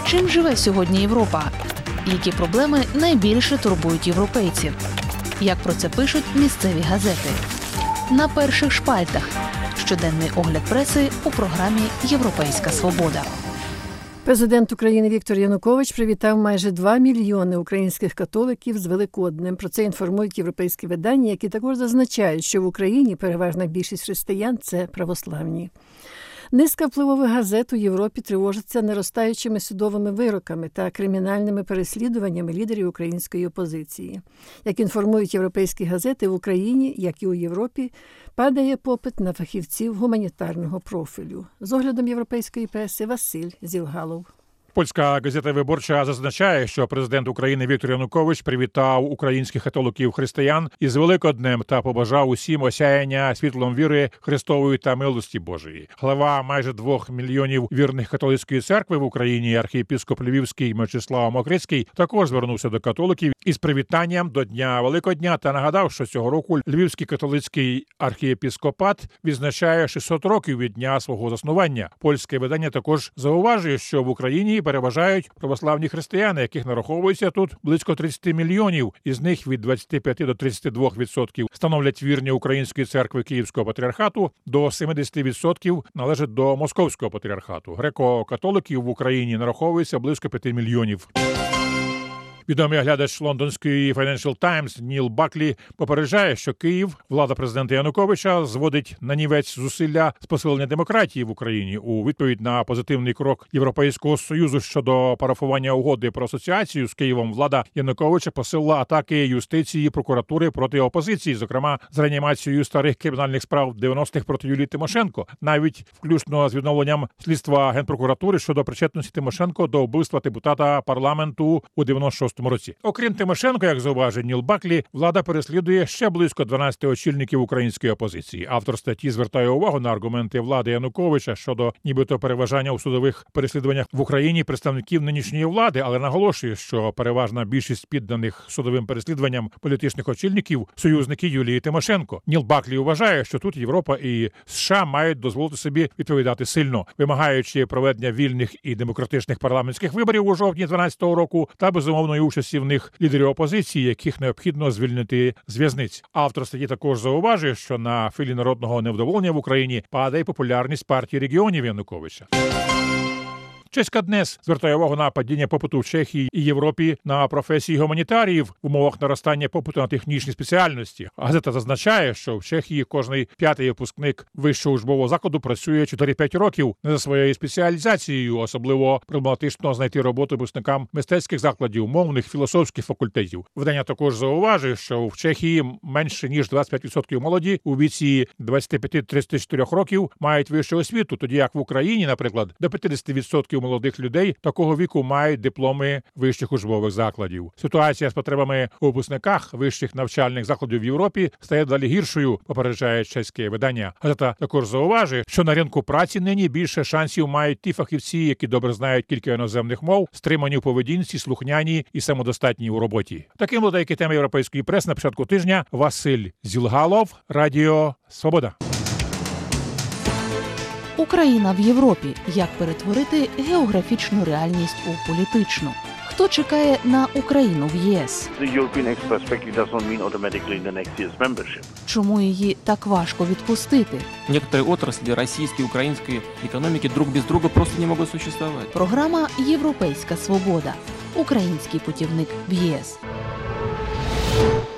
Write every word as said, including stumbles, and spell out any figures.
Чим живе сьогодні Європа? Які проблеми найбільше турбують європейців? Як про це пишуть місцеві газети? На перших шпальтах. Щоденний огляд преси у програмі «Європейська свобода». Президент України Віктор Янукович привітав майже два мільйони українських католиків з Великоднем. Про це інформують європейські видання, які також зазначають, що в Україні переважна більшість християн – це православні. Низка впливових газет у Європі тривожиться наростаючими судовими вироками та кримінальними переслідуваннями лідерів української опозиції. Як інформують європейські газети, в Україні, як і у Європі, падає попит на фахівців гуманітарного профілю. З оглядом європейської преси Василь Зілгалов. Польська газета «Виборча» зазначає, що президент України Віктор Янукович привітав українських католиків-християн із Великоднем та побажав усім осяяння світлом віри Христової та милості Божої. Глава майже двох мільйонів вірних католицької церкви в Україні, архієпископ Львівський Мечислав Мокрицький, також звернувся до католиків із привітанням до Дня Великодня та нагадав, що цього року Львівський католицький архієпископат відзначає шістсот років від дня свого заснування. Польське видання також зауважує, що в Україні переважають православні християни, яких нараховується тут близько тридцять мільйонів. Із них від двадцяти п'яти до тридцяти двох відсотків становлять вірні Української церкви Київського патріархату, до семидесяти відсотків належать до Московського патріархату. Греко-католиків в Україні нараховується близько п'яти мільйонів. Відомий оглядач лондонської Financial Times Ніл Баклі попереджає, що Київ, влада президента Януковича, зводить нанівець зусилля з посилення демократії в Україні. У відповідь на позитивний крок Європейського Союзу щодо парафування угоди про асоціацію з Києвом, влада Януковича посилила атаки юстиції, прокуратури проти опозиції, зокрема з реанімацією старих кримінальних справ дев'яностих проти Юлії Тимошенко, навіть включно з відновленням слідства Генпрокуратури щодо причетності Тимошенко до вбивства депутата парламенту у дев'яносто шостому році. Окрім Тимошенко, як зауважив Ніл Баклі, влада переслідує ще близько дванадцяти очільників української опозиції. Автор статті звертає увагу на аргументи влади Януковича щодо нібито переважання у судових переслідуваннях в Україні представників нинішньої влади, але наголошує, що переважна більшість підданих судовим переслідуванням політичних очільників – союзники Юлії Тимошенко. Ніл Баклі вважає, що тут Європа і США мають дозволити собі відповідати сильно, вимагаючи проведення вільних і демократичних парламентських виборів у жовтні дванадцятого року та безумовної участі в них лідерів опозиції, яких необхідно звільнити з в'язниць. Автор статті також зауважує, що на филі народного невдоволення в Україні падає популярність партії регіонів Януковича. Чеська ДНЕС звертає увагу на падіння попиту в Чехії і Європі на професії гуманітаріїв в умовах наростання попиту на технічні спеціальності. Газета зазначає, що в Чехії кожний п'ятий випускник вищого учбового закладу працює чотири-п'ять років не за своєю спеціалізацією. Особливо проблематично знайти роботу випускникам мистецьких закладів, мовних, філософських факультетів. Видання також зауважує, що в Чехії менше ніж двадцять п'ять відсотків молоді у віці двадцяти п'яти до тридцяти чотирьох років мають вищу освіту, тоді як в Україні, наприклад, до п'ятдесят відсотків молодих людей такого віку мають дипломи вищих учбових закладів. Ситуація з потребами у випускниках вищих навчальних закладів в Європі стає далі гіршою, попереджає чеське видання. Газета також зауважує, що на ринку праці нині більше шансів мають ті фахівці, які добре знають кілька іноземних мов, стримані в поведінці, слухняні і самодостатні у роботі. Таким були деякі теми європейської преси на початку тижня. Василь Зілгалов, Радіо Свобода. Україна в Європі. Як перетворити географічну реальність у політичну? Хто чекає на Україну в ЄС? Чому її так важко відпустити? Некоторые отрасли российской и украинской экономики друг без друга просто не могут существовать. Програма «Європейська свобода». Український путівник в ЄС.